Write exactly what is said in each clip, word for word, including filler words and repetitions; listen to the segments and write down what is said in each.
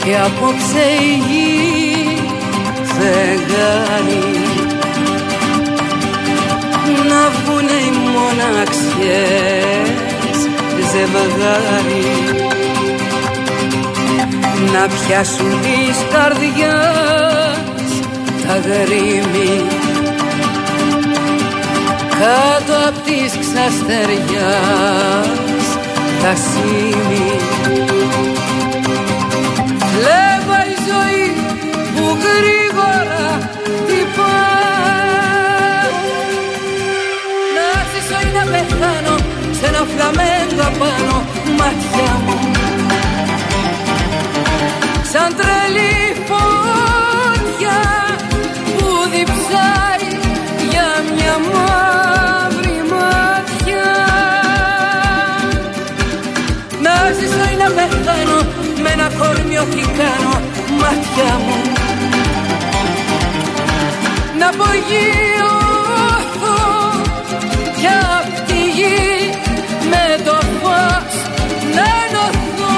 και απόψε η γη φεγγάρι. Να βγουνε οι μοναξιές ζευγάρι, να πιάσουν της καρδιάς τα γρήμη κάτω απ' της ξαστεριάς τα σήμη. Βλέπα η ζωή που γρήγορα τυπά, να ζήσω ή να πεθάνω σε ένα φλαμέντο απάνω μάτια μου, σαν τρελή φωτιά που διψάει για μια μαύρη μάτια. Να ζήσω ή να πεθάνω με ένα κορμί ό,τι κάνω μάτια μου, να απογειωθώ κι απ' τη γη με το φως να ενωθώ.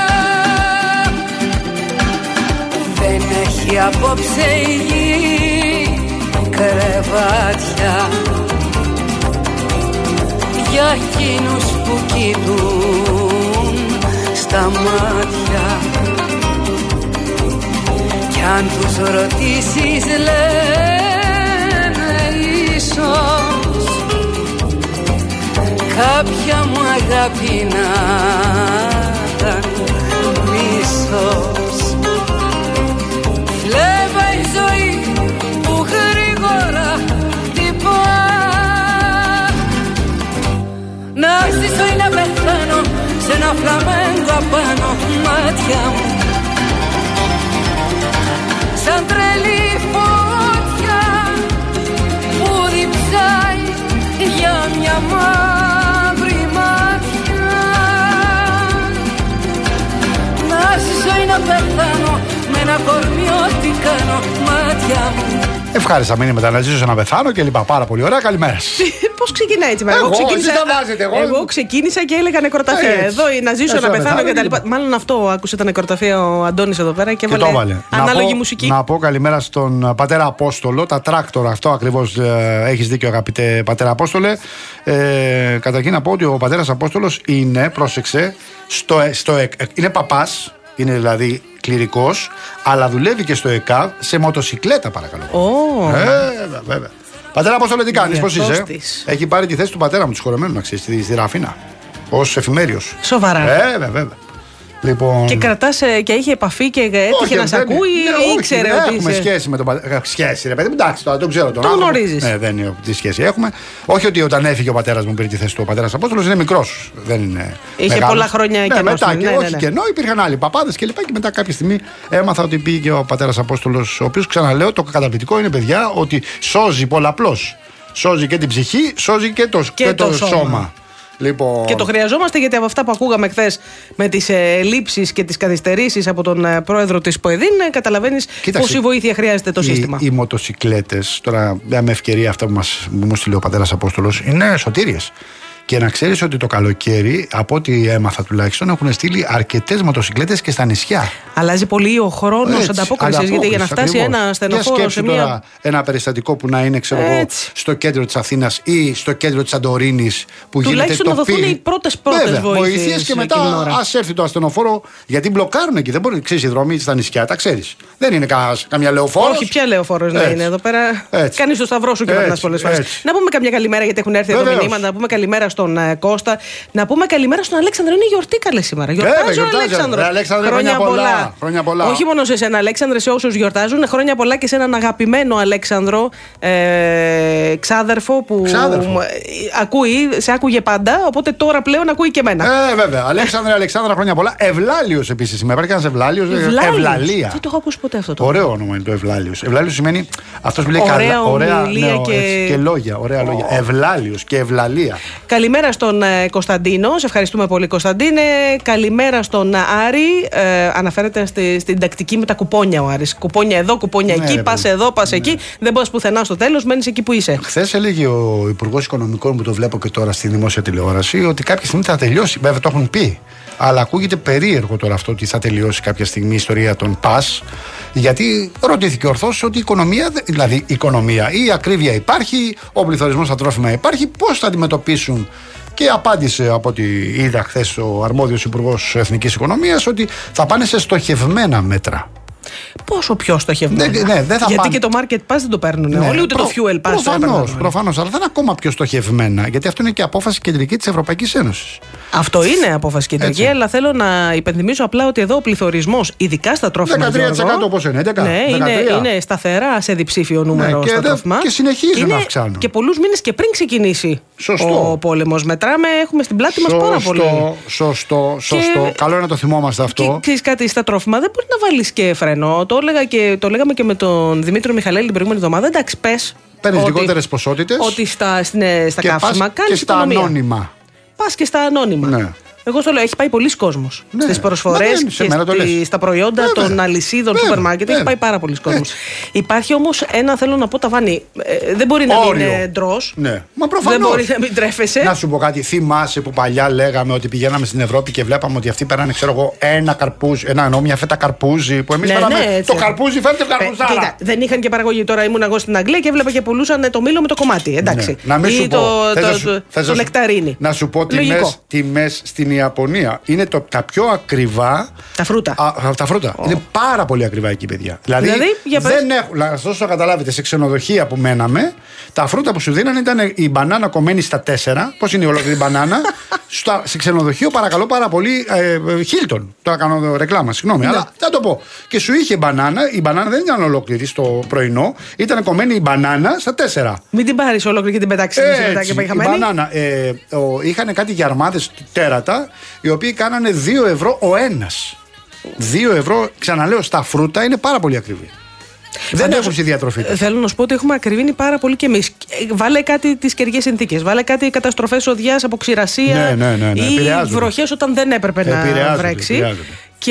Δεν έχει απόψε η γη κρεβάτια για εκείνους που κοιτούν στα μάτια, κι αν τους ρωτήσεις λένε ίσως κάποια μου αγάπη να ήταν μίσος. Βλέπα η ζωή που γρήγορα τυπά, να ζήσω ή να πεθάνω σε ένα φλαμέντο απάνω μάτια μου, σαν τρελή φωτιά που διψάει για μια μαύρη μάτια. Να ζήσω ή να πεθάνω με ένα κορμί ό,τι κάνω μάτια μου. Ευχάριστα μήνυματα, να ζήσω να πεθάνω και λοιπά. Πάρα πολύ ωραία. Καλημέρα σας. Πώς ξεκινάει έτσι, εγώ, εγώ, ξεκίνησα, τα βάζετε, εγώ. εγώ ξεκίνησα και έλεγα νεκροταφεία. Εδώ να ζήσω, να πεθάνω και τα λοιπά. Μάλλον αυτό άκουσε τα νεκροταφεία ο Αντώνης εδώ πέρα και έβαλε ανάλογη να μουσική. Να πω καλημέρα στον πατέρα Απόστολο. Τα τράκτορα, αυτό ακριβώς ε, έχεις δίκιο, αγαπητέ πατέρα Απόστολε. Ε, καταρχήν να πω ότι ο πατέρας Απόστολος είναι, πρόσεξε, στο, στο, είναι παπάς. Είναι δηλαδή κληρικός, αλλά δουλεύει και στο ΕΚΑΒ σε μοτοσικλέτα, παρακαλώ. Oh. Ε, βέβαια. Πατέρα Απόστολε, τι κάνεις, πώς είσαι? Έχει πάρει τη θέση του πατέρα μου, του σχολεμένου, να ξέρεις, στη, στη Ραφίνα. Ως εφημέριος. Σοβαρά. Ε, βέβαια. Λοιπόν... Και κρατάς και είχε επαφή και έτυχε να σε ακούει ή ναι, ήξερε ναι, ότι έχουμε είσαι... σχέση με τον πατέρα. Σχέση, ρε παιδί, εντάξει, τώρα τον ξέρω τον Το άνθρωπο. γνωρίζεις. Ναι, δεν είναι τι σχέση έχουμε. Όχι ότι όταν έφυγε ο πατέρας μου πήρε τη θέση του, ο πατέρας Απόστολος είναι μικρός. Δεν είναι. Είχε μεγάλος. πολλά χρόνια ναι, κενό. Μετά, ναι, και ναι, όχι ναι. κενό, υπήρχαν άλλοι παπάδες και λοιπά. Και μετά κάποια στιγμή έμαθα ότι πήγε ο πατέρας Απόστολος, ο οποίος, ξαναλέω, το καταπληκτικό είναι, παιδιά, ότι σώζει πολλαπλώς. Σώζει και την ψυχή, σώζει και το, και και το, το σώμα. σώμα. Λοιπόν... Και το χρειαζόμαστε, γιατί από αυτά που ακούγαμε χθες με τις ελλείψεις και τις καθυστερήσεις από τον ε, πρόεδρο της ΠΟΕΔΗΝ, καταλαβαίνεις πόση βοήθεια χρειάζεται το οι, σύστημα. Οι μοτοσικλέτες, τώρα με ευκαιρία αυτά που μας μου στείλε ο πατέρας Απόστολος, είναι σωτήριες. Και να ξέρεις ότι το καλοκαίρι, από ό,τι έμαθα τουλάχιστον, έχουν στείλει αρκετές μοτοσικλέτες και στα νησιά. Αλλάζει πολύ ο χρόνος ανταπόκρισης, γιατί για να φτάσει ακριβώς ένα ασθενοφόρο σε μια. Τώρα ένα περιστατικό που να είναι, ξέρω εγώ, στο κέντρο της Αθήνας ή στο κέντρο της Σαντορίνης, που γίνεται τουλάχιστον τοπή. να δοθούν οι πρώτες πρώτες βοήθειες και μετά ας έρθει το ασθενοφόρο, γιατί μπλοκάρουν εκεί. Δεν μπορεί, ξέρεις, οι δρόμοι στα νησιά, τα ξέρεις. Δεν είναι κα, καμιά λεωφόρος. Όχι, ποια λεωφόρος να είναι εδώ πέρα. Κάνεις το σταυρό σου και περνάς πολλές φορές. Να πούμε καμιά καλημέρα, γιατί έχουν έρθει εδώ μηνύματα. Να πούμε καλημέρα στον uh, Κώστα. Να πούμε καλημέρα στον Αλέξανδρο. Είναι γιορτή καλέ σήμερα. Γιορτάζει ο Αλέξανδρο. Αλέξανδρε, χρόνια πολλά. Χρόνια πολλά. Όχι μόνο σε εσένα, Αλέξανδρε, σε όσους γιορτάζουν. Χρόνια πολλά και σε έναν αγαπημένο Αλέξανδρο, ε, ξάδερφο που ξάδερφο. ακούει, σε άκουγε πάντα. Οπότε τώρα πλέον ακούει και εμένα. Ε, βέβαια. Αλέξανδρε, Αλεξάνδρα, χρόνια πολλά. Ευλάλιος επίσης σήμερα. Υπάρχει ένας Ευλάλιος. Ευλαλία. Δεν το έχω ακούσει ποτέ αυτό το. Ωραίο όνομα είναι το Ευλάλιος. Ευλάλιος σημαίνει αυτός που λέει ωραία καλά. Ωραία ομιλία ναι, και... και λόγια. Ωραία oh. λόγια. Ευλάλιος και ευλαλία. Καλημέρα Καλημέρα στον ε, Κωνσταντίνο. Σε ευχαριστούμε πολύ, Κωνσταντίνε. Καλημέρα στον Άρη. Ε, αναφέρεται στη, στην τακτική με τα κουπόνια ο Άρης. Κουπόνια εδώ, κουπόνια ναι, εκεί. Πα εδώ, πα ναι. εκεί. Δεν πα πουθενά στο τέλος, μένει εκεί που είσαι. Χθες έλεγε ο Υπουργός Οικονομικών, που το βλέπω και τώρα στη δημόσια τηλεόραση, ότι κάποια στιγμή θα τελειώσει. Βέβαια το έχουν πει. Αλλά ακούγεται περίεργο τώρα αυτό ότι θα τελειώσει κάποια στιγμή η ιστορία των ΠΑΣ. Γιατί ρωτήθηκε ορθώς ότι η οικονομία, δηλαδή η οικονομία, η ακρίβεια υπάρχει, ο πληθωρισμός στα τρόφιμα υπάρχει, πώς θα αντιμετωπίσουν. Και απάντησε από ό,τι είδα χθες ο αρμόδιος Υπουργός Εθνικής Οικονομίας ότι θα πάνε σε στοχευμένα μέτρα. Πόσο πιο στοχευμένα. Ναι, ναι, δεν θα γιατί πάνε. Και το market pass δεν το παίρνουν ναι, όλοι, ούτε προ, το fuel pass. Προφανώς, προφανώς, αλλά θα είναι ακόμα πιο στοχευμένα. Γιατί αυτό είναι και απόφαση κεντρική της Ευρωπαϊκής Ένωσης. Αυτό είναι απόφαση κεντρική, έτσι. Αλλά θέλω να υπενθυμίσω απλά ότι εδώ ο πληθωρισμός, ειδικά στα τρόφιμα. δεκατρία τοις εκατό όπως είναι, έντεκα, ναι, είναι, είναι σταθερά σε διψήφιο νούμερο ναι, στα και τρόφιμα. Και συνεχίζουν είναι να αυξάνουν. Και πολλούς μήνες και πριν ξεκινήσει Σωστό. ο πόλεμος. Μετράμε, έχουμε στην πλάτη μας πάρα πολύ. Σωστό, σωστό. Και... Καλό είναι να το θυμόμαστε αυτό. Και ξέρεις κάτι, στα τρόφιμα δεν μπορεί να βάλεις και φρενό. Το έλεγα και το λέγαμε και με τον Δημήτριο Μιχαλέλη την προηγούμενη εβδομάδα. Εντάξει, πες. Παίρνεις λιγότερες ποσότητες. Ότι στα, στα, στα καύσιμα κάνεις και στα οικονομία. Ανώνυμα. Πας και στα ανώνυμα. Ναι. Εγώ στο λέω, έχει πάει πολλοί κόσμος ναι. στις προσφορές και στη, στα προϊόντα βέβαια. των αλυσίδων σούπερ μάρκετ. Έχει πάει πάρα πολλοί κόσμος. Υπάρχει όμως ένα, θέλω να πω, ταβάνι. Ε, δεν μπορεί να Όριο. μην είναι ντρος. Ναι. Μα προφανώς. Δεν μπορεί να μην τρέφεσαι. Να σου πω κάτι. Θυμάσαι που παλιά λέγαμε ότι πηγαίναμε στην Ευρώπη και βλέπαμε ότι αυτοί πέρανε, ξέρω εγώ, ένα καρπούζι, ένα εννοώ, μια φέτα καρπούζι. Που εμείς ναι, πέραμε. Ναι, το καρπούζι φαίνεται καρπουζάρα. Ε, κοίτα, δεν είχαν και παραγωγή. Τώρα ήμουν εγώ στην Αγγλία και έβλεπα και πουλούσαν το μήλο με το κομμάτι. Εντάξει. Να μην σου πω. Το νεκταρίνι. Να σου πω τιμές στην Ιαπωνία. Είναι το, τα πιο ακριβά. Τα φρούτα. Α, τα φρούτα. Oh. Είναι πάρα πολύ ακριβά εκεί, παιδιά. Δηλαδή, δηλαδή δεν έχουν. Να σα το καταλάβετε, σε ξενοδοχεία που μέναμε, τα φρούτα που σου δίνανε ήταν η μπανάνα κομμένη στα τέσσερα. Πώς είναι η ολόκληρη μπανάνα. Στα, σε ξενοδοχείο, παρακαλώ πάρα πολύ, Χίλτον. Τώρα κάνω ρεκλάμα, συγγνώμη, αλλά θα το πω. Και σου είχε μπανάνα, η μπανάνα δεν ήταν ολόκληρη στο πρωινό, ήταν κομμένη η μπανάνα στα τέσσερα. Μην την πάρει ολόκληρη και την πετάξει μετά και πάει χαμένη. Η μπανάνα. Ε, ο, είχαν κάτι γιαρμάδες τέρατα, οι οποίοι κάνανε δύο ευρώ ο ένας. δύο ευρώ, ξαναλέω, στα φρούτα είναι πάρα πολύ ακριβή. Δεν έχουν στη διατροφή τους. Θέλω να σου πω ότι έχουμε ακριβήνει πάρα πολύ κι εμείς. Βάλε κάτι τις καιρικές συνθήκες. Βάλε κάτι καταστροφές οδιάς από ξηρασία ναι, ναι, ναι, ναι. ή βροχές όταν δεν έπρεπε να βρέξει. Επηρεάζονται.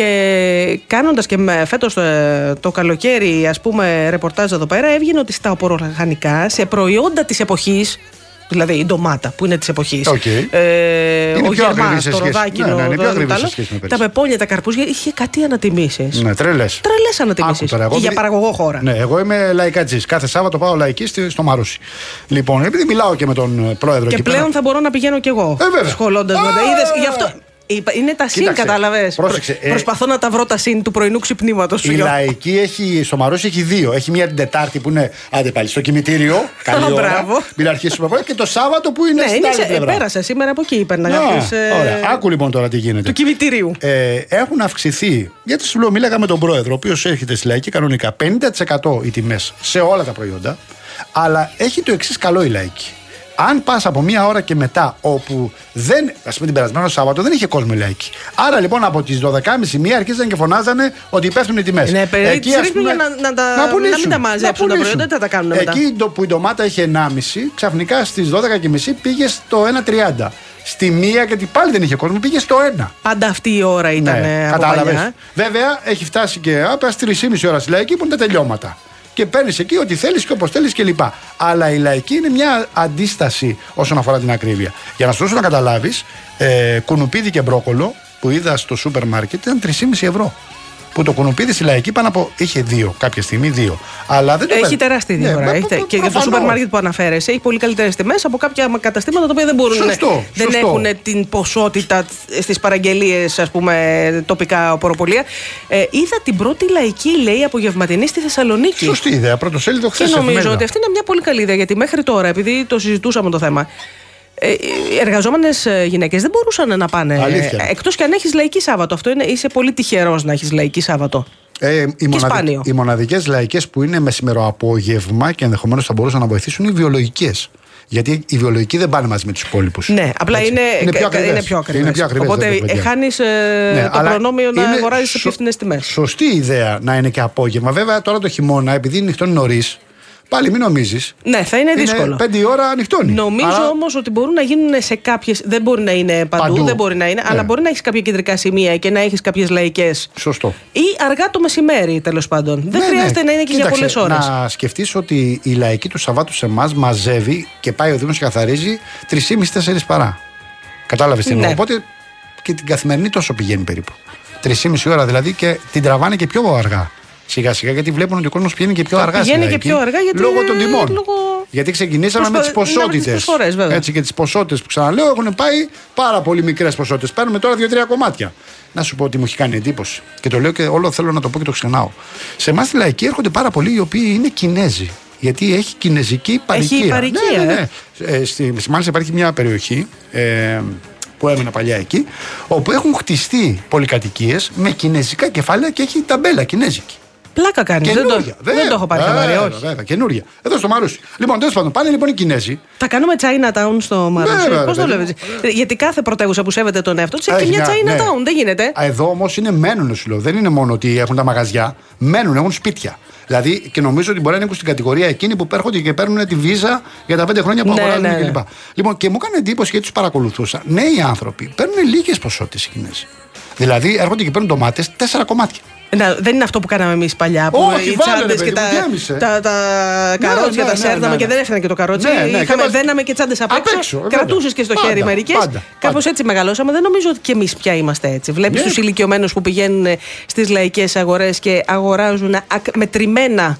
Και κάνοντας και φέτος το καλοκαίρι, ας πούμε, ρεπορτάζ εδώ πέρα, έβγαινε ότι στα οπωροργανικά, σε προϊόντα της εποχής. Δηλαδή η ντομάτα που είναι της εποχής. Okay. Ε, ο γερμάς, το ροδάκινο, ναι, ναι, το, το, το, τα πεπόνια, τα καρπούζια, είχε κάτι ανατιμήσεις. Ναι, τρελές. Τρελές ανατιμήσεις. Τώρα, εγώ, και για παραγωγό χώρα. Ναι, εγώ είμαι λαϊκατζής. Κάθε Σάββατο πάω λαϊκή στο Μαρούσι. Λοιπόν, επειδή μιλάω και με τον πρόεδρο. Και πλέον πέρα... θα μπορώ να πηγαίνω κι εγώ. Ε, σχολώντας με. Γι' αυτό. Είναι τα συν, κατάλαβες. Προ, ε, προσπαθώ να τα βρω τα συν του πρωινού ξυπνήματος. Η λαϊκή έχει, στο Μαρούσι έχει δύο. Έχει μία την Τετάρτη που είναι, άντε πάλι, στο κημητήριο. Καλή ώρα. Μην αρχίσουμε από και το Σάββατο που είναι ναι, στην άλλη πλευρά. Πέρασα σήμερα από εκεί. Υπέρνα, ε, Άκου λοιπόν τώρα τι γίνεται. Του κημητηρίου. Ε, έχουν αυξηθεί. Γιατί σου λέω, μίλαγα με τον πρόεδρο, ο οποίος έρχεται στη λαϊκή κανονικά πενήντα τοις εκατό οι τιμές σε όλα τα προϊόντα. Αλλά έχει το εξής καλό η λαϊκή. Αν πας από μία ώρα και μετά, όπου δεν, ας πούμε την περασμένο Σάββατο, δεν είχε κόσμο η λαϊκή. Άρα λοιπόν από τις δώδεκα και μισή μία αρχίζαν και φωνάζανε ότι πέφτουν οι τιμές. Ναι, εκεί ας πούμε, να, να, τα, να, να μην τα μαζέψουν τα προϊόντα, δεν θα τα κάνουν μετά. Εκεί το, που η ντομάτα είχε ενάμιση, ξαφνικά στις δώδεκα και μισή πήγε στο ένα τριάντα. Στη μία, γιατί πάλι δεν είχε κόσμο, πήγε στο ένα. Πάντα αυτή η ώρα ήταν. Ναι, κατάλαβες. Βέβαια έχει φτάσει και από τρεις και μισή ώρα στη λαϊκή που είναι τα τελειώματα. Και παίρνει εκεί ό,τι θέλει και όπως θέλει κλπ. Αλλά η λαϊκή είναι μια αντίσταση όσον αφορά την ακρίβεια. Για να σου δώσω να καταλάβεις, ε, κουνουπίδι και μπρόκολο που είδα στο σούπερ μάρκετ ήταν τρία και μισό ευρώ. Που το κουνουπίδι στη λαϊκή πάνω από. Είχε δύο κάποια στιγμή, δύο. Αλλά δεν το έχει τεράστια διαφορά. Ναι, έχετε, και για το σούπερ μάρκετ που αναφέρεσαι, έχει πολύ καλύτερες τιμές από κάποια καταστήματα τα οποία δεν μπορούν σωστό, δεν σωστό. έχουν την ποσότητα στις παραγγελίες, ας πούμε, τοπικά οπωροπολία. Ε, είδα την πρώτη λαϊκή, λέει, απογευματινή στη Θεσσαλονίκη. Σωστή ιδέα. Πρωτοσέλιδο χθες. Και νομίζω ότι αυτή είναι μια πολύ καλή ιδέα, γιατί μέχρι τώρα, επειδή το συζητούσαμε το θέμα. Οι εργαζόμενες γυναίκες δεν μπορούσαν να πάνε. Εκτός και αν έχεις λαϊκή Σάββατο. Αυτό είναι, είσαι πολύ τυχερός να έχεις λαϊκή Σάββατο. Ε, οι, μοναδι... οι μοναδικές λαϊκές που είναι μεσημεροαπόγευμα και ενδεχομένως θα μπορούσαν να βοηθήσουν είναι οι βιολογικές. Γιατί οι βιολογικοί δεν πάνε μαζί με τους υπόλοιπους. Ναι, απλά είναι, είναι πιο ακριβές. Είναι πιο ακριβές. Είναι πιο ακριβές. Οπότε χάνεις ε, ναι, το προνόμιο να αγοράζεις σε πιο φθηνές τιμές. Σωστή ιδέα να είναι και απόγευμα. Βέβαια τώρα το χειμώνα, επειδή νυχτώνει νωρίς. Πάλι μην νομίζεις. Ναι, θα είναι δύσκολο. Είναι πέντε ώρα ανοιχτώνει. Νομίζω Άρα... όμως ότι μπορούν να γίνουν σε κάποιες. Δεν μπορεί να είναι παντού, παντού. δεν μπορεί να είναι, ναι. αλλά μπορεί να έχεις κάποια κεντρικά σημεία και να έχεις κάποιες λαϊκές. Σωστό. Ή αργά το μεσημέρι, τέλος πάντων. Δεν ναι, χρειάζεται ναι. να είναι και Κοίταξε, για πολλές ώρες. Να σκεφτείς ότι η λαϊκή του Σαββάτου σε εμάς μαζεύει και πάει ο Δήμος και καθαρίζει τρεις και μισή με τέσσερις παρά. Κατάλαβες τι εννοώ. Ναι. Οπότε και την καθημερινή τόσο πηγαίνει περίπου. τρεις και μισή ώρα δηλαδή και την τραβάνε και πιο αργά. Σιγά σιγά γιατί βλέπουν ότι ο κόσμος πηγαίνει και πιο αργά. Πηγαίνει και πιο αργά γιατί λόγω των τιμών. Λόγω... Γιατί ξεκινήσαμε Προσπα... με τις ποσότητες. Έτσι και τις ποσότητες που ξαναλέω έχουν πάει πάρα πολύ μικρές ποσότητες. Παίρνουμε τώρα δύο-τρία κομμάτια. Να σου πω ότι μου έχει κάνει εντύπωση. Και το λέω και όλο θέλω να το πω και το ξεχνάω. Σε εμάς στη λαϊκή έρχονται πάρα πολλοί οι οποίοι είναι Κινέζοι. Γιατί έχει κινέζικη παροικία. Έχει παροικία. Ναι, ναι, ναι. Ε, στη, μάλιστα υπάρχει μια περιοχή. Ε, που έμεινα παλιά εκεί, όπου έχουν χτιστεί πολυκατοικίες με κινέζικα κεφάλαια και έχει ταμπέλα κινέζικη. Πλάκα κάνει. Δεν, το, δεν το έχω πάρει χαμπάρι, όχι. Βέβαια, καινούρια. Εδώ στο Μαρούσι. Λοιπόν, τέλος πάντων, πάνε λοιπόν οι Κινέζοι. Θα κάνουμε Chinatown στο Μαρούσι. Πώς το βλέπεις? Γιατί κάθε πρωτεύουσα που σέβεται τον εαυτό της έχει μια Chinatown. Ναι. Δεν γίνεται. Εδώ όμως είναι μένουν, σου λέω. Δεν είναι μόνο ότι έχουν τα μαγαζιά. Μένουν, έχουν σπίτια. Δηλαδή και νομίζω ότι μπορεί να ανήκουν στην κατηγορία εκείνη που έρχονται και παίρνουν τη βίζα για τα πέντε χρόνια που αγοράζουν ναι, ναι, ναι. κλπ. Λοιπόν, και μου έκανε εντύπωση γιατί τους παρακολουθούσα. Νέοι άνθρωποι παίρνουν λίγες ποσότητες οι Κινέζοι. Δηλαδή έρχονται και παίρνουν ντομάτες τέσσερα κομμάτια. Να, δεν είναι αυτό που κάναμε εμείς παλιά. Που όχι, οι τσάντες και τα, τα, τα καρότσια, ναι, τα ναι, σέρναμε ναι, ναι. και δεν έφτανε και το καρότσι. Ναι, ναι, είχαμε, δέναμε και τσάντες απ' έξω. Κρατούσες και στο πάντα, χέρι μερικές. Κάπως έτσι μεγαλώσαμε. Δεν νομίζω ότι και εμείς πια είμαστε έτσι. Βλέπεις ναι. τους ηλικιωμένους που πηγαίνουν στις λαϊκές αγορές και αγοράζουν μετρημένα.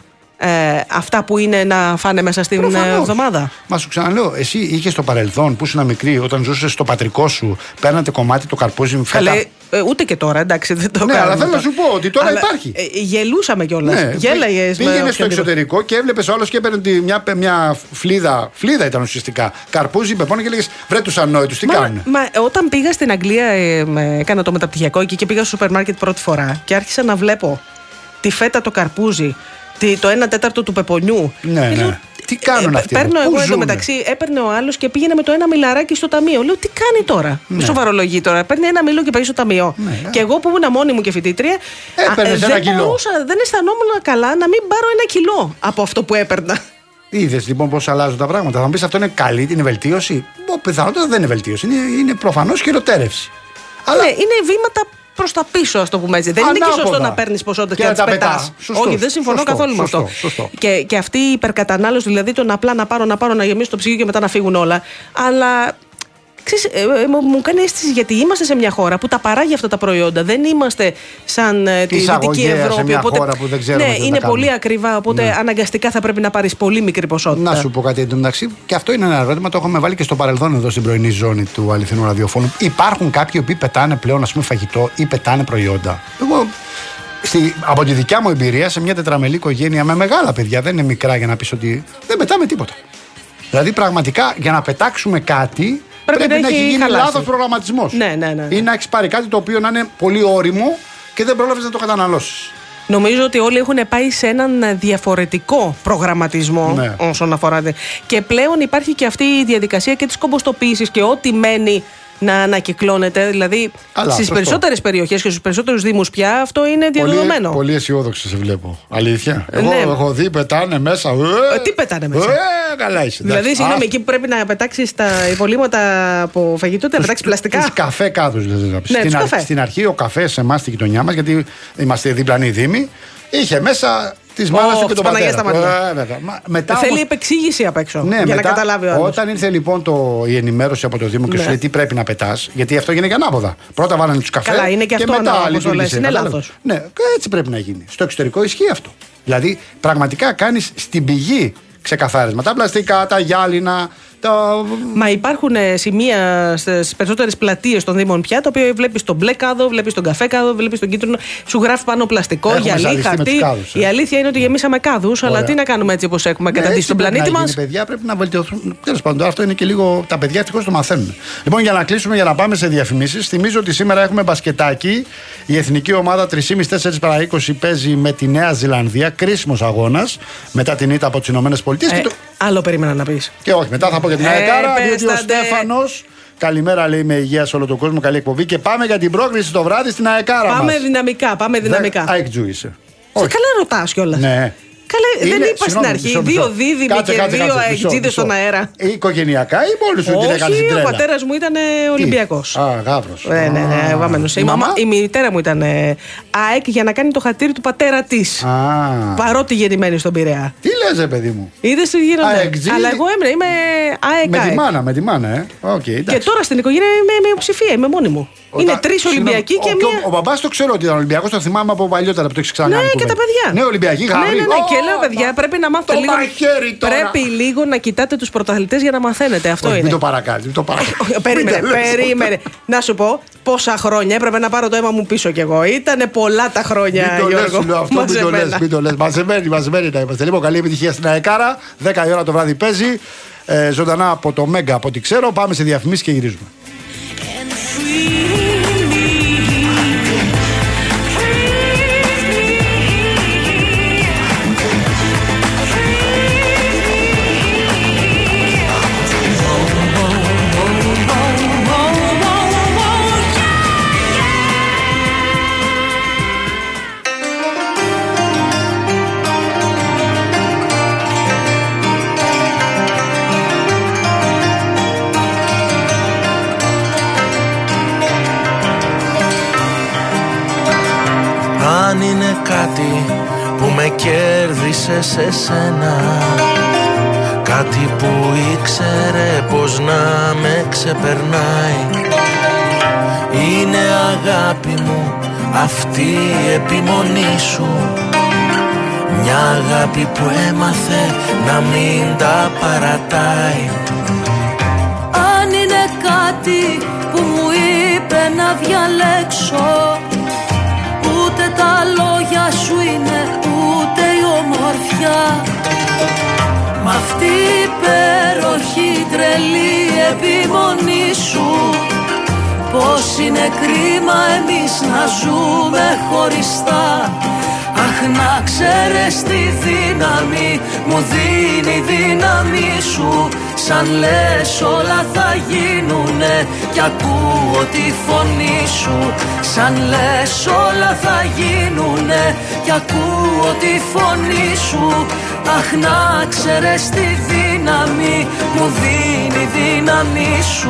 Ε, αυτά που είναι να φάνε μέσα στην Προφανώς. εβδομάδα. Μα σου ξαναλέω, εσύ είχες στο παρελθόν που ήσουν μικρή, όταν ζούσες στο πατρικό σου, παίρνατε κομμάτι το καρπούζι με φέτα. Καλέ, ε, ούτε και τώρα, εντάξει, δεν το ναι, κάνουμε. αλλά θέλω να σου πω ότι τώρα αλλά, υπάρχει. Ε, γελούσαμε κιόλας. Ναι, Γέλαγες. Πήγαινε στο εξωτερικό και έβλεπες όλος και έπαιρνε μια, μια φλίδα, φλίδα ήταν ουσιαστικά. Καρπούζι, πεπώνε και λέγες βρε τους ανόητους, τι κάνουν. Μα όταν πήγα στην Αγγλία, ε, με, έκανα το μεταπτυχιακό εκεί και πήγα στο σούπερ μάρκετ πρώτη φορά και άρχισα να βλέπω τη φέτα το καρπούζι. Το ένα τέταρτο του πεπονιού. Ναι, λέω, ναι. Τι κάνουν ε, αυτοί. Παίρνω εγώ εντωμεταξύ, έπαιρνε ο άλλος και πήγαινε με το ένα μιλαράκι στο ταμείο. Λέω τι κάνει τώρα. Ναι. Σοβαρολογεί τώρα. Παίρνει ένα μήλο και πάει στο ταμείο. Ναι. Και εγώ που ήμουν μόνη μου και φοιτήτρια. Έπαιρνε ένα δεν κιλό. Μπορούσα, δεν αισθανόμουν καλά να μην πάρω ένα κιλό από αυτό που έπαιρνα. Είδες λοιπόν πώς αλλάζουν τα πράγματα. Θα μου πεις αυτό είναι καλή, είναι βελτίωση. Πιθανότατα δεν είναι βελτίωση. Είναι, είναι προφανώς χειροτέρευση. Αλλά... Ναι, είναι βήματα. Προς τα πίσω, α το πούμε έτσι. Δεν Ανάποδα. Είναι και σωστό να παίρνεις ποσότητες και, και να τις πετάς. Όχι, δεν συμφωνώ σωστό, καθόλου σωστό, με αυτό. Σωστό. Και, και αυτή η υπερκατανάλωση, δηλαδή το να απλά να πάρω, να πάρω, να γεμίσω το ψυγείο και μετά να φύγουν όλα. Αλλά. Ξέρεις, ε, ε, μου κάνει αίσθηση γιατί είμαστε σε μια χώρα που τα παράγει αυτά τα προϊόντα. Δεν είμαστε σαν ε, τη Δυτική Ευρώπη. Σε μια οπότε, χώρα που δεν ξέρουμε ναι, είναι πολύ ακριβά. Οπότε ναι. αναγκαστικά θα πρέπει να πάρεις πολύ μικρή ποσότητα. Να σου πω κάτι εντωμεταξύ. Και αυτό είναι ένα ερώτημα. Το έχουμε βάλει και στο παρελθόν εδώ στην πρωινή ζώνη του αληθινού ραδιοφώνου. Υπάρχουν κάποιοι που πετάνε πλέον ας πούμε, φαγητό ή πετάνε προϊόντα. Εγώ. Στη, από τη δικιά μου εμπειρία σε μια τετραμελή οικογένεια με μεγάλα παιδιά, δεν είναι μικρά για να πεις ότι δεν πετάμε τίποτα. Δηλαδή πραγματικά για να πετάξουμε κάτι. Πρέπει, πρέπει να έχει γίνει λάθος προγραμματισμός. Ναι, ναι, ναι. Ή να έχεις πάρει κάτι το οποίο να είναι πολύ ώριμο και δεν πρόλαβες να το καταναλώσεις. Νομίζω ότι όλοι έχουν πάει σε έναν διαφορετικό προγραμματισμό ναι. όσον αφορά. Και πλέον υπάρχει και αυτή η διαδικασία και της κομποστοποίησης και ό,τι μένει να ανακυκλώνεται. Δηλαδή στις περισσότερες περιοχές και στους περισσότερους δήμους πια αυτό είναι διαδεδομένο. Πολύ, πολύ αισιόδοξο σε βλέπω. Αλήθεια. Εγώ ναι. έχω δει πετάνε μέσα. Ε, Τι πετάνε μέσα. Ε, καλά είσαι. Δηλαδή, συγγνώμη, εκεί που πρέπει να πετάξεις τα υπολείμματα από φαγητό, να πετάξεις πλαστικά. Τους καφέ κάτω, δηλαδή. Ναι, στην, καφέ. στην αρχή ο καφές σε εμάς στη γειτονιά μας, γιατί είμαστε διπλανοί δήμοι, είχε μέσα. Τη μάνα του και τον πατέρα. Μετά θέλει όμως... επεξήγηση απ' έξω. Ναι, για μετά, να καταλάβει ο άλλος. Όταν ήρθε λοιπόν το, η ενημέρωση από το Δήμο και ναι. σου λέει τι πρέπει να πετάς, γιατί αυτό γίνεται και ανάποδα. Πρώτα βάλανε τους καφέ. Καλά, είναι και, και αυτό μετά λειτουργήσε. Είναι λάθος. Ναι, έτσι πρέπει να γίνει. Στο εξωτερικό ισχύει αυτό. Δηλαδή πραγματικά κάνεις στην πηγή ξεκαθάρισμα. Τα πλαστικά, τα γυάλινα. Το... Μα υπάρχουν σημεία στις περισσότερες πλατείες των Δήμων πια, τα οποία βλέπεις τον μπλε κάδο, βλέπεις τον καφέ κάδο, βλέπεις τον κίτρινο, σου γράφει πάνω πλαστικό, έχουμε γυαλί, χαρτί. Κάδους, ε. Η αλήθεια είναι ότι γεμίσαμε κάδους, αλλά τι να κάνουμε έτσι όπως έχουμε ναι, καταντήσει τον πλανήτη μας. Οι παιδιά πρέπει να βελτιωθούν. Τέλος πάντων, αυτό είναι και λίγο. Τα παιδιά ευτυχώς το μαθαίνουν. Λοιπόν, για να κλείσουμε, για να πάμε σε διαφημίσεις, θυμίζω ότι σήμερα έχουμε μπασκετάκι. Η εθνική ομάδα τρεις και μισή με τέσσερα παρά είκοσι παίζει με τη Νέα Ζηλανδία. Κρίσιμος αγώνας μετά την ήττα από τις Ηνωμένες Πολιτείες. Ε, το... Άλλο περίμενα να πεις. Και όχι, μετά θα πω για την Αεκάρα, ε, διότι ο Στέφανος. Καλημέρα, λέει, με υγεία σε όλο τον κόσμο. Καλή εκπομπή. Και πάμε για την πρόκριση το βράδυ στην Αεκάρα. Πάμε μας. δυναμικά, πάμε δυναμικά. Αεκτζού είσαι. Σε καλά ρωτάς κιόλας. Ναι. Καλέ, είναι, δεν είπα στην αρχή. Μισό, δύο δίδυμοι και κάτσε, δύο αεξίδες στον αέρα. Οικογενειακά ή μόλι σου την έκανε την τρέλα? Ο πατέρας μου ήταν Ολυμπιακός. Α, γάβρος. Ναι, ναι, ναι, βάμενος. Η, η μητέρα μου ήταν ΑΕΚ για να κάνει το χατήρι του πατέρα της. Παρότι γεννημένη στον Πειραιά. Τι λες, ρε παιδί μου? Είδες τι γίνονται? Αλλά εγώ έμεινα, είμαι ΑΕΚ. Με τη μάνα, με τη μάνα, ε. Και τώρα στην οικογένεια είμαι μειοψηφία, είμαι μόνη μου. Είναι τρεις Ολυμπιακοί και μία. Ο μπαμπάς το ξέρω ότι ήταν Ολυμπιακός, το θυμάμαι από παλιότερα που το έχει ξανακάνει. Ναι, και τα παιδιά. Ναι, Ολυμπιακοί, γάβροι. Ναι, ναι, ναι. Και λέω, παιδιά, πρέπει να μάθετε λίγο. Πρέπει λίγο να κοιτάτε τους πρωταθλητές για να μαθαίνετε. Αυτό είναι. Μην το παρακάνει, μην το παρακάνει. Περίμενε, περίμενε. Να σου πω πόσα χρόνια έπρεπε να πάρω το αίμα μου πίσω κι εγώ. Ήτανε πολλά τα χρόνια, Γιώργο. Μην το λες, μαζεμένοι, μαζεμένοι να είμαστε. Λοιπόν, καλή επιτυχία στην ΑΕΚΑΡΑ. δέκα η ώρα το βράδυ παίζει. Ζωντανά από το Μέγκα, από ό,τι ξέρω. Πάμε σε διαφημίσεις και γυρίζουμε. Αν είναι κάτι που με κέρδισε σε σένα, κάτι που ήξερε πως να με ξεπερνάει, είναι αγάπη μου αυτή η επιμονή σου. Μια αγάπη που έμαθε να μην τα παρατάει. Αν είναι κάτι που μου είπε να διαλέξω, ούτε τα λόγια σου είναι, ούτε η ομορφιά. Μ' αυτή η υπέροχη τρελή επιμονή σου, πως είναι κρίμα εμείς να ζούμε χωριστά. Αχ, να ξέρεις τη δύναμη μου δίνει η δύναμη σου. Σαν λες όλα θα γίνουνε κι ακούω τη φωνή σου. Σαν λες όλα θα γίνουνε κι ακούω τη φωνή σου. Αχ, να ξέρεις τη δύναμη μου δίνει η δύναμη σου.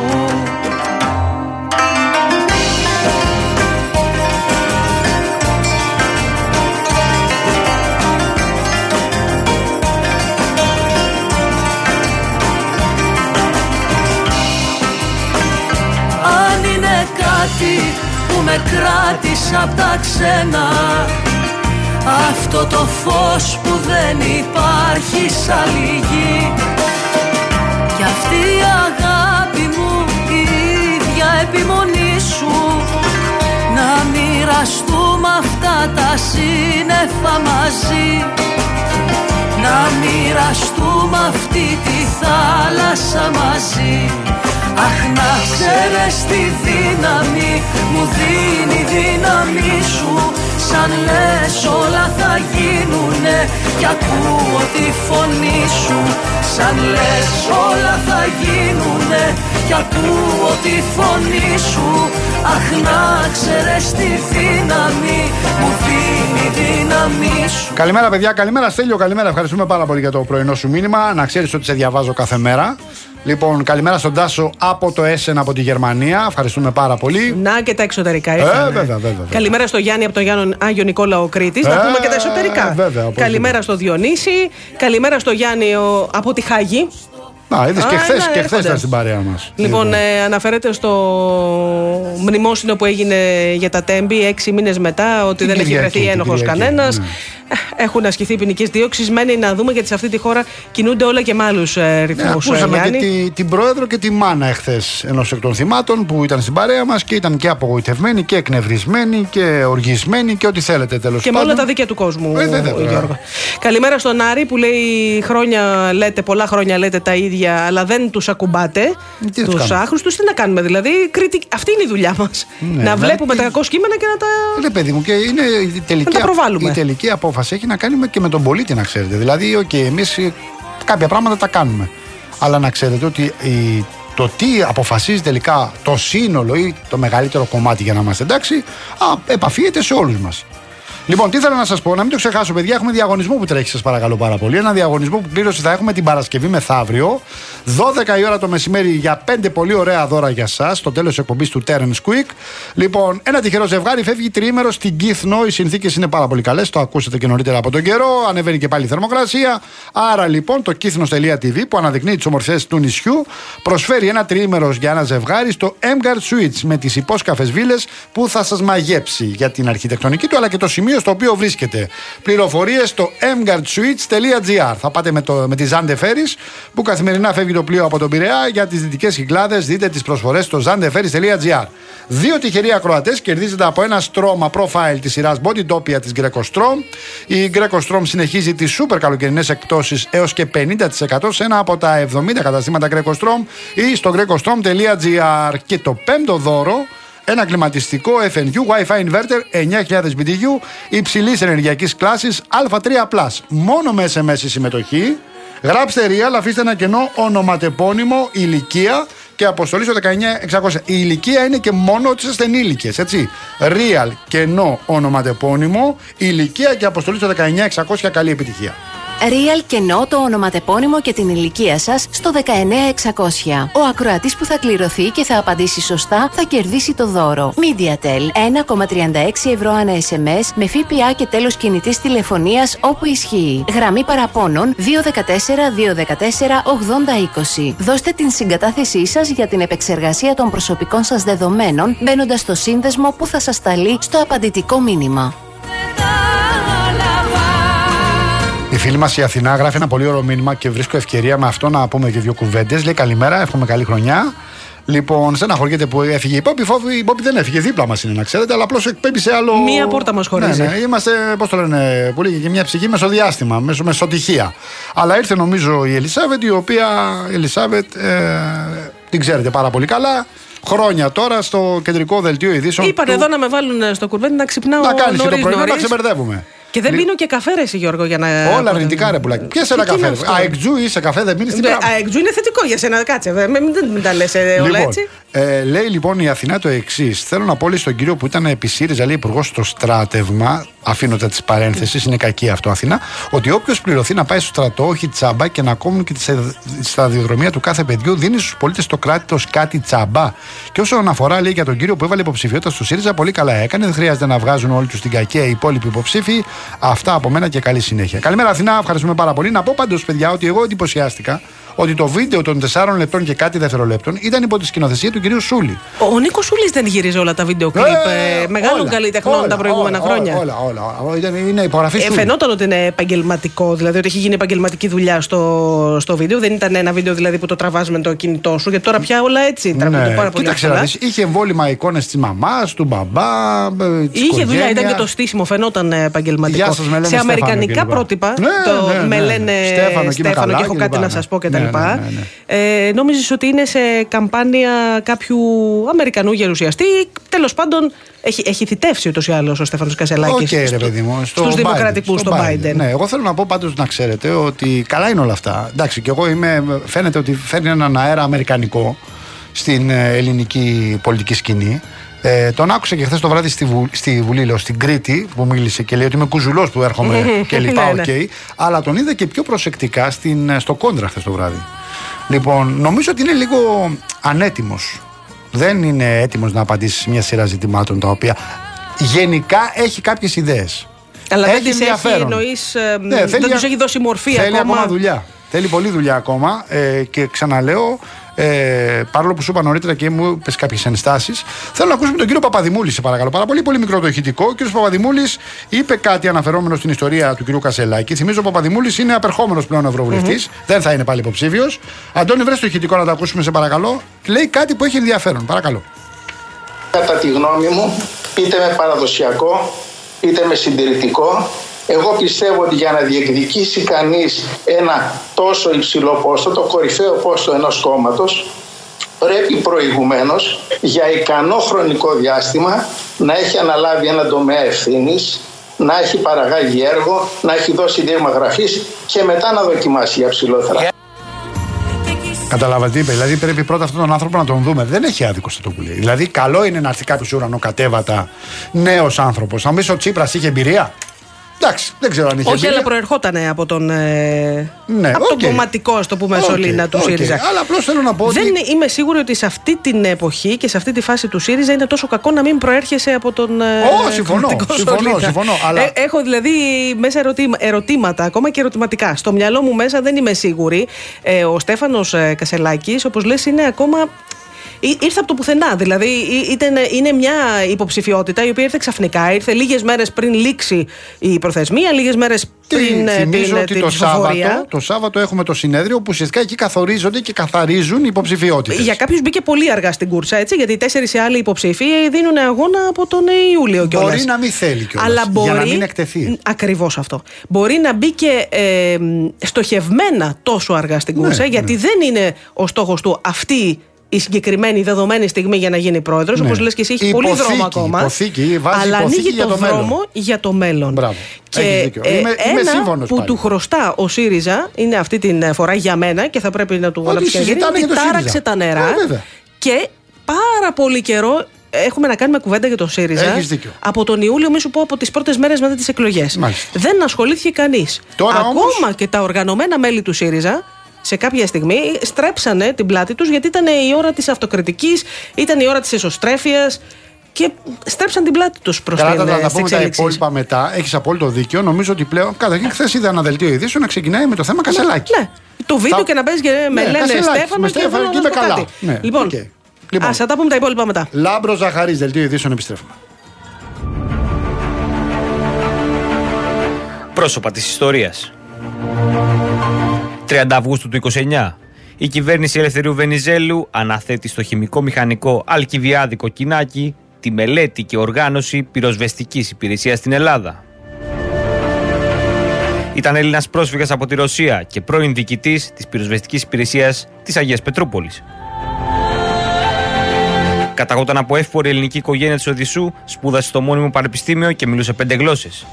Που με κράτησε απ' τα ξένα, αυτό το φως που δεν υπάρχει σ' άλλη γη. Κι αυτή η αγάπη μου, η ίδια επιμονή σου, να μοιραστούμε αυτά τα σύννεφα μαζί. Να μοιραστούμε αυτή τη θάλασσα μαζί. Αχ, να ξέρεις τη δύναμη μου δίνει η δύναμη σου. Σαν λες όλα θα γίνουνε κι ακούω τη φωνή σου. Σαν λες όλα θα γίνουνε κι ακούω τη φωνή σου. Αχ, να ξέρεις τη δύναμη μου δίνει η δύναμη σου. Καλημέρα παιδιά, καλημέρα Στέλιο, καλημέρα. Ευχαριστούμε πάρα πολύ για το πρωινό σου μήνυμα. Να ξέρεις ότι σε διαβάζω κάθε μέρα. Λοιπόν, καλημέρα στον Τάσο από το Έσεν από τη Γερμανία. Ευχαριστούμε πάρα πολύ. Να και τα εξωτερικά. Ε, βέβαια, βέβαια, βέβαια. Καλημέρα στο Γιάννη από το Γιάννη Άγιο Νικόλαο Κρήτης. Ε, να πούμε και τα εσωτερικά. Ε, βέβαια, καλημέρα στο Διονύση. Καλημέρα στο Γιάννη από τη Χάγη. Να, είδες και χθες και χθες ήταν στην παρέα μας. Λοιπόν, λοιπόν. Ε, αναφέρεται στο μνημόσυνο που έγινε για τα Τέμπη έξι μήνες μετά ότι την δεν Κυριακή, έχει βρεθεί ένοχος κανένας. Ναι. Έχουν ασκηθεί ποινικές δίωξεις. Μένει να δούμε γιατί σε αυτή τη χώρα κινούνται όλα και με άλλους ε, ρυθμούς. Ναι, ακούσαμε και τη, την πρόεδρο και τη μάνα εχθές ενός εκ των θυμάτων που ήταν στην παρέα μας και ήταν και απογοητευμένη και εκνευρισμένη και οργισμένη και ό,τι θέλετε τέλος πάντων. Και με όλα τα δίκαια του κόσμου. Ε, δε, δε, Γιώργο. Καλημέρα στον Άρη που λέει χρόνια λέτε, πολλά χρόνια λέτε τα ίδια, αλλά δεν τους ακουμπάτε. Τους άχρηστους. Τι να κάνουμε δηλαδή. Κριτικ... Αυτή είναι η δουλειά μας. Ναι, να ναι, βλέπουμε και... τα κακό κείμενα και να τα. Ναι, παιδί μου, και είναι η τελική, η τελική απόφαση έχει να κάνει και με τον πολίτη, να ξέρετε. Δηλαδή, okay, εμείς κάποια πράγματα τα κάνουμε. Αλλά να ξέρετε ότι η, το τι αποφασίζει τελικά το σύνολο ή το μεγαλύτερο κομμάτι για να είμαστε εντάξει, α, επαφίεται σε όλους μας. Λοιπόν, τι θέλω να σας πω, να μην το ξεχάσω, παιδιά. Έχουμε διαγωνισμό που τρέχει, σας παρακαλώ πάρα πολύ. Ένα διαγωνισμό που κλήρωση θα έχουμε την Παρασκευή μεθαύριο, δώδεκα η ώρα το μεσημέρι, για πέντε πολύ ωραία δώρα για σας, στο τέλος της εκπομπής του Terence Quick. Λοιπόν, ένα τυχερό ζευγάρι φεύγει τριήμερο στην Κύθνο. Οι συνθήκες είναι πάρα πολύ καλές, το ακούσατε και νωρίτερα από τον καιρό. Ανεβαίνει και πάλι η θερμοκρασία. Άρα λοιπόν το κύθνος τελεία τι βι, που αναδεικνύει τις ομορφιές του νησιού, προσφέρει ένα τριήμερο για ένα ζευγάρι στο Emgard Suites με τις υπόσκαφες βίλες που θα σας μαγέψει για την αρχιτεκτονική του αλλά και το σημείο στο οποίο βρίσκεται. Πληροφορίες στο emgard suites τελεία gr. Θα πάτε με, το, με τη Zande Ferries που καθημερινά φεύγει το πλοίο από τον Πειραιά. Για τις δυτικές Κυκλάδες δείτε τις προσφορές στο zande ferries τελεία gr. Δύο τυχεροί ακροατές κερδίζετε από ένα στρώμα profile της σειράς Bodytopia της Greco Strom. Η Greco Strom συνεχίζει τις σούπερ καλοκαιρινές εκπτώσεις έως και πενήντα τοις εκατό σε ένα από τα εβδομήντα καταστήματα Greco Strom ή στο greco strom τελεία gr. Και το πέμπτο δώρο, ένα κλιματιστικό εφ εν γιου Wi-Fi Inverter εννιά χιλιάδες μπι τι γιου υψηλής ενεργειακής κλάσης α τρία πλας. Μόνο με ες εμ ες η συμμετοχή. Γράψτε real, αφήστε ένα κενό ονοματεπώνυμο, ηλικία και αποστολή στο δεκαεννιά εξακόσια. Η ηλικία είναι και μόνο ότι είστε ενήλικες, έτσι. Real, κενό ονοματεπώνυμο, ηλικία και αποστολή στο δεκαεννιά εξακόσια. Καλή επιτυχία. Real κενό το ονοματεπώνυμο και την ηλικία σας στο δεκαεννιά εξακόσια. Ο ακροατής που θα κληρωθεί και θα απαντήσει σωστά θα κερδίσει το δώρο. MediaTel ένα κόμμα τριάντα έξι ευρώ ανά ες εμ ες με ΦΠΑ και τέλος κινητής τηλεφωνίας όπου ισχύει. Γραμμή παραπώνων δύο ένα τέσσερα δύο ένα τέσσερα ογδόντα είκοσι. Δώστε την συγκατάθεσή σας για την επεξεργασία των προσωπικών σας δεδομένων μπαίνοντας στο σύνδεσμο που θα σας σταλεί στο απαντητικό μήνυμα. Η φίλη μας η Αθηνά γράφει ένα πολύ ωραίο μήνυμα και βρίσκω ευκαιρία με αυτό να πούμε και δύο κουβέντες. Λέει καλημέρα, εύχομαι καλή χρονιά. Λοιπόν, στεναχωριέται που έφυγε η Πόπη. Η Πόπη δεν έφυγε, δίπλα μας είναι να ξέρετε, αλλά απλώς εκπέμπει σε άλλο. Μία πόρτα μας χωρίζει. Ναι, ναι, είμαστε, πώς το λένε, που λέγει και μια ψυχή μεσοδιάστημα, μεσο, μεσοτυχία. Αλλά ήρθε νομίζω η Ελισάβετ, η οποία η Ελισάβετ ε, την ξέρετε πάρα πολύ καλά. Χρόνια τώρα στο κεντρικό δελτίο ειδήσεων. Είπαν του... εδώ να με βάλουν στο κουρβένι να ξυπνάω. Να κάνεις νωρίς, και το πρωί, νωρίς. να ξεμπερδεύουμε. Και δεν πίνω και καφέ, ρε εσύ, Γιώργο, για να. Όλα αρνητικά, ρε πουλάκι. Πιες ένα καφέ. Αεκτζού είσαι καφέ, δεν πίνεις τίποτα. Αεκτζού είναι θετικό για σένα, κάτσε. Μην, μην τα λες όλα λοιπόν, έτσι. Ε, λέει λοιπόν η Αθηνά το εξής. Θέλω να πω στον κύριο που ήταν επί ΣΥΡΙΖΑ, λέει υπουργός στο στράτευμα, αφήνοντα τις παρένθεσεις, είναι κακή αυτό Αθηνά, ότι όποιος πληρωθεί να πάει στο στρατό, όχι τσάμπα και να κόβουν και τη σταδιοδρομία του κάθε παιδιού, δίνει στους πολίτες το κράτος κάτι τσάμπα. Και όσον αφορά, λέει, για τον κύριο που έβαλε υποψηφιότητα στο ΣΥΡΙΖΑ, πολύ καλά έκανε. Δεν χρειάζεται να βγάζουν όλοι τους την κακία οι υπόλοιποι υποψήφοι. Αυτά από μένα και καλή συνέχεια. Καλημέρα Αθηνά, ευχαριστούμε πάρα πολύ. Να πω πάντως, παιδιά, ότι εγώ εντυπωσιάστηκα ότι το βίντεο των τεσσάρων λεπτών και κάτι δευτερολέπτων ήταν υπό τη σκηνοθεσία του κυρίου Σούλη. Ο Νίκος Σούλης δεν γύριζε όλα τα βίντεο κλιπ ε, μεγάλων καλλιτεχνών τα προηγούμενα όλα, χρόνια. Όλα, όλα. όλα. Ήταν, είναι υπογραφή Σούλη. Ε, φαινόταν ότι είναι επαγγελματικό, δηλαδή ότι έχει γίνει επαγγελματική δουλειά στο, στο βίντεο. Δεν ήταν ένα βίντεο δηλαδή που το τραβάς με το κινητό σου, γιατί τώρα πια όλα έτσι τραβούνται ναι, πάρα πολύ. Κοίταξε να δεις, είχε εμβόλυμα εικόνες της μαμάς, του μπαμπά. Της είχε δουλειά, ήταν και το στήσιμο, φαινόταν επαγγελματικό. Σας, σε αμερικανικά πρότυπα ναι, το ναι, ναι, με λένε Στέφανο, Στέφανο και έχω κάτι να σας πω κτλ. Ε, νόμιζες ότι είναι σε καμπάνια κάποιου Αμερικανού γερουσιαστή. Τέλος πάντων, έχει, έχει θητεύσει ούτως ή άλλως ο Στέφανος Κασελάκης okay, στο, στους δημοκρατικούς, στον Biden. Ναι, εγώ θέλω να πω πάντως να ξέρετε ότι καλά είναι όλα αυτά. Εντάξει, και εγώ είμαι, φαίνεται ότι φέρνει έναν αέρα αμερικανικό στην ελληνική πολιτική σκηνή. Ε, τον άκουσα και χθες το βράδυ στη, Βου, στη Βουλή, λέω, στην Κρήτη, που μίλησε και λέει ότι είμαι κουζουλός που έρχομαι και λοιπά. Okay, αλλά τον είδα και πιο προσεκτικά στην, στο Κόντρα χθες το βράδυ. Λοιπόν, νομίζω ότι είναι λίγο ανέτοιμος. Δεν είναι έτοιμος να απαντήσει σε μια σειρά ζητημάτων τα οποία γενικά έχει κάποιες ιδέες. Αλλά έχει δεν τις έχει, εννοείς, ε, ναι, δεν τους έχει δώσει μορφή θέλει ακόμα. Θέλει ακόμα δουλειά. Θέλει πολλή δουλειά ακόμα ε, και ξαναλέω, ε, παρόλο που σου είπα νωρίτερα και μου είπες κάποιες ενστάσεις, θέλω να ακούσουμε τον κύριο Παπαδημούλη, σε παρακαλώ. Πάρα πολύ, πολύ μικρό το ηχητικό. Ο κύριος Παπαδημούλης είπε κάτι αναφερόμενο στην ιστορία του κύριου Κασελάκη. Θυμίζω, ο Παπαδημούλης είναι απερχόμενος πλέον ευρωβουλευτής, mm-hmm. δεν θα είναι πάλι υποψήφιος. Αντώνη, βρες το ηχητικό να το ακούσουμε, σε παρακαλώ. Λέει κάτι που έχει ενδιαφέρον. Παρακαλώ. Κατά τη γνώμη μου, είτε με παραδοσιακό, είτε με συντηρητικό, εγώ πιστεύω ότι για να διεκδικήσει κανείς ένα τόσο υψηλό πόστο, το κορυφαίο πόστο ενός κόμματος, πρέπει προηγουμένως για ικανό χρονικό διάστημα να έχει αναλάβει ένα τομέα ευθύνης, να έχει παραγάγει έργο, να έχει δώσει δείγμα γραφής και μετά να δοκιμάσει για ψηλότερα. Καταλάβατε τι είπε. Δηλαδή πρέπει πρώτα αυτόν τον άνθρωπο να τον δούμε. Δεν έχει άδικο στο το που λέει. Δηλαδή, καλό είναι να έρθει κάποιο ουρανοκατέβατα νέο άνθρωπο. Θα μου πει ο Τσίπρας είχε εμπειρία. Εντάξει, δεν ξέρω αν είχε. Όχι, αλλά προερχόταν από τον, ε... ναι, από okay. τον κομματικό, α το πούμε, okay, σωλήνα του okay. ΣΥΡΙΖΑ. Αλλά απλώς θέλω να πω. Δεν ότι... είμαι σίγουρη ότι σε αυτή την εποχή και σε αυτή τη φάση του ΣΥΡΙΖΑ είναι τόσο κακό να μην προέρχεσαι από τον. Oh, συμφωνώ, συμφωνώ, συμφωνώ, αλλά... ε, έχω δηλαδή μέσα ερωτήμα, ερωτήματα, ακόμα και ερωτηματικά. Στο μυαλό μου μέσα δεν είμαι σίγουρη. Ε, ο Στέφανος Κασελάκης, όπως λες, είναι ακόμα. Ήρθε από το πουθενά. Δηλαδή ήταν, είναι μια υποψηφιότητα η οποία ήρθε ξαφνικά. Ήρθε λίγες μέρες πριν λήξει η προθεσμία, λίγες μέρες πριν. Θυμίζω την, ότι την το, Σάββατο, το Σάββατο έχουμε το συνέδριο που ουσιαστικά εκεί καθορίζονται και καθαρίζουν οι υποψηφιότητες. Για κάποιους μπήκε πολύ αργά στην κούρσα, έτσι, γιατί οι τέσσερις άλλοι υποψήφοι δίνουν αγώνα από τον Ιούλιο κιόλας. Μπορεί να μην θέλει κιόλας. Αλλά μπορεί, για να μην εκτεθεί. Ακριβώς αυτό. Μπορεί να μπήκε ε, στοχευμένα τόσο αργά στην κούρσα, ναι, γιατί ναι. δεν είναι ο στόχος του αυτή η συγκεκριμένη δεδομένη στιγμή για να γίνει πρόεδρος. Ναι. Όπως λες και εσύ, έχει υποθήκη, πολύ δρόμο ακόμα. Υποθήκη, βάζει αλλά ανοίγει για το, το δρόμο μέλλον. για το μέλλον. Μπράβο. Και ε, είμαι, ένα είμαι που πάλι. του χρωστά ο ΣΥΡΙΖΑ είναι αυτή την φορά για μένα και θα πρέπει να του αναπτυχθεί. Ότι τάραξε τα νερά ε, και πάρα πολύ καιρό. Έχουμε να κάνουμε κουβέντα για τον ΣΥΡΙΖΑ. Από τον Ιούλιο, μη σου πω, από τις πρώτες μέρες μετά τις εκλογές. Μάλιστα. Δεν ασχολήθηκε κανείς. Ακόμα όμως... και τα οργανωμένα μέλη του ΣΥΡΙΖΑ σε κάποια στιγμή στρέψανε την πλάτη τους, γιατί ήταν η ώρα της αυτοκριτικής, ήταν η ώρα της εσωστρέφειας και στρέψαν την πλάτη τους προς την εξέλιξη. Καλά, θα πούμε τα υπόλοιπα μετά. Έχεις απόλυτο δίκιο. Νομίζω ότι πλέον. Καταρχήν, χθες είδα ένα δελτίο ειδήσεων να ξεκινάει με το θέμα Κασελάκη. Ναι. Το βίντεο θα... και να παίζει και με ναι, λένε Στέφανο και εγώ είμαι καλά. Ναι. Λοιπόν, okay. λοιπόν, ας θα τα πούμε τα υπόλοιπα μετά. Λάμπρος Ζαχαρής, δελτίο ειδήσεων, επιστρέφουμε. Πρόσωπα της ιστορίας. τριάντα Αυγούστου του είκοσι εννιά. Η κυβέρνηση Ελευθερίου Βενιζέλου αναθέτει στο χημικό μηχανικό Αλκιβιάδη Κοκκινάκη τη μελέτη και οργάνωση πυροσβεστικής υπηρεσίας στην Ελλάδα. Ήταν Έλληνας πρόσφυγας από τη Ρωσία και πρώην διοικητής της πυροσβεστικής υπηρεσίας της Αγίας Πετρούπολης. Καταγόταν από εύπορη ελληνική οικογένεια της Οδυσσού, σπούδασε στο μόνιμο πανεπιστήμιο και μιλούσε πέντε γλώσσες.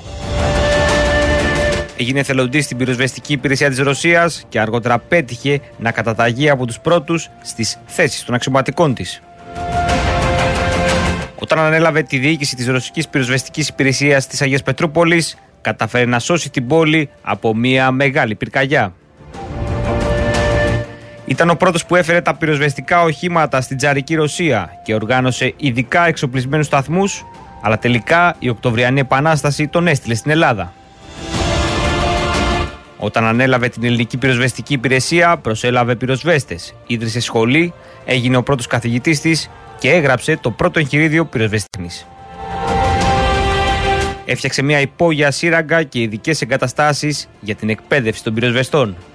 Έγινε εθελοντής στην πυροσβεστική υπηρεσία της Ρωσίας και αργότερα πέτυχε να καταταγεί από τους πρώτους στις θέσεις των αξιωματικών της. Όταν ανέλαβε τη διοίκηση της ρωσικής πυροσβεστικής υπηρεσίας της Αγίας Πετρούπολης, κατάφερε να σώσει την πόλη από μια μεγάλη πυρκαγιά. Ήταν ο πρώτος που έφερε τα πυροσβεστικά οχήματα στην τσαρική Ρωσία και οργάνωσε ειδικά εξοπλισμένους σταθμούς, αλλά τελικά η Οκτωβριανή Επανάσταση τον έστειλε στην Ελλάδα. Όταν ανέλαβε την ελληνική πυροσβεστική υπηρεσία, προσέλαβε πυροσβέστες, ίδρυσε σχολή, έγινε ο πρώτος καθηγητής της και έγραψε το πρώτο εγχειρίδιο πυροσβεστικής. Έφτιαξε μια υπόγεια σύραγγα και ειδικές εγκαταστάσεις για την εκπαίδευση των πυροσβεστών.